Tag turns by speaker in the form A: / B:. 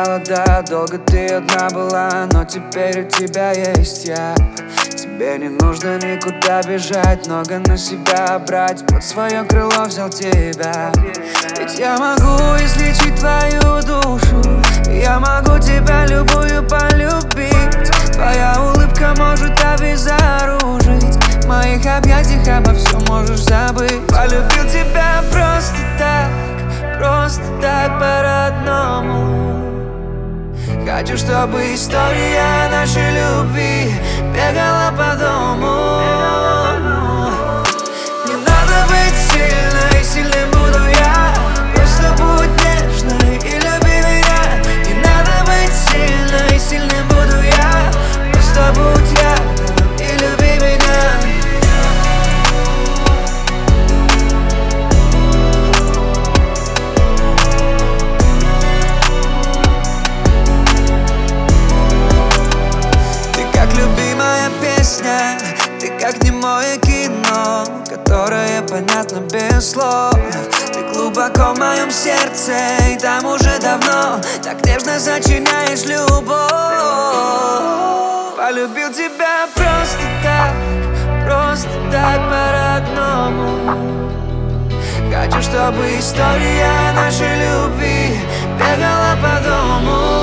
A: скучала, да, долго ты одна была, но теперь у тебя есть я. Тебе не нужно никуда бежать, много на себя брать, под свое крыло взял тебя. Ведь я могу излечить твою душу, я могу тебя любую полюбить. Твоя улыбка может обезоружить, в моих объятиях обо всем можешь забыть. Полюбил тебя просто так по-родному. Хочу, чтобы история нашей любви бегала по дому. Не надо быть сильной, сильным буду я. Просто будь нежной и люби меня. Не надо быть сильной, сильным буду я. Просто будь рядом и люби меня. Ты как немое кино, которое понятно без слов. Ты глубоко в моем сердце, и там уже давно так нежно сочиняешь любовь. Полюбил тебя просто так по-родному. Хочу, чтобы история нашей любви бегала по дому.